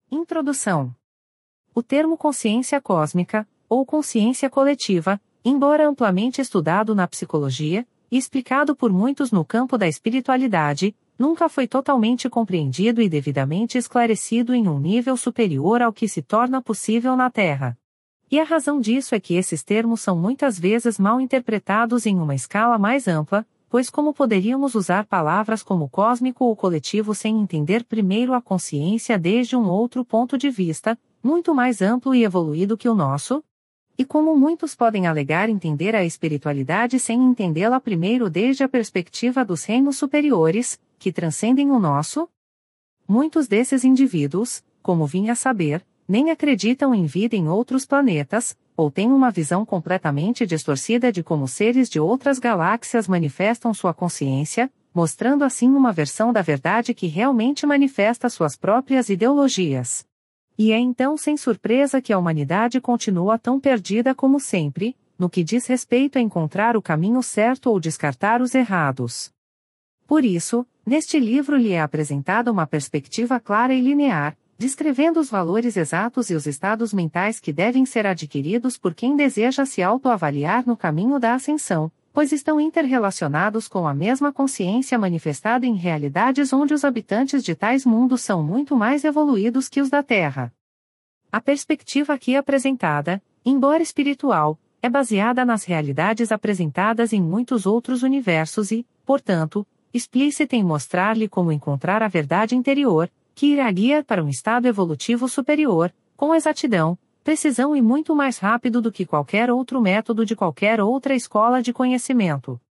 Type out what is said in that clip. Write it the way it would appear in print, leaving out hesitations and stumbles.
Introdução. O termo consciência cósmica, ou consciência coletiva, embora amplamente estudado na psicologia, e explicado por muitos no campo da espiritualidade, nunca foi totalmente compreendido e devidamente esclarecido em um nível superior ao que se torna possível na Terra. E a razão disso é que esses termos são muitas vezes mal interpretados em uma escala mais ampla, pois como poderíamos usar palavras como cósmico ou coletivo sem entender primeiro a consciência desde um outro ponto de vista, muito mais amplo e evoluído que o nosso? E como muitos podem alegar entender a espiritualidade sem entendê-la primeiro desde a perspectiva dos reinos superiores, que transcendem o nosso? Muitos desses indivíduos, como vim a saber, nem acreditam em vida em outros planetas, ou têm uma visão completamente distorcida de como seres de outras galáxias manifestam sua consciência, mostrando assim uma versão da verdade que realmente manifesta suas próprias ideologias. E é então sem surpresa que a humanidade continua tão perdida como sempre, no que diz respeito a encontrar o caminho certo ou descartar os errados. Por isso, neste livro lhe é apresentada uma perspectiva clara e linear, descrevendo os valores exatos e os estados mentais que devem ser adquiridos por quem deseja se autoavaliar no caminho da ascensão, pois estão interrelacionados com a mesma consciência manifestada em realidades onde os habitantes de tais mundos são muito mais evoluídos que os da Terra. A perspectiva aqui apresentada, embora espiritual, é baseada nas realidades apresentadas em muitos outros universos e, portanto, explícita em mostrar-lhe como encontrar a verdade interior, que irá guiar para um estado evolutivo superior, com exatidão, precisão e muito mais rápido do que qualquer outro método de qualquer outra escola de conhecimento.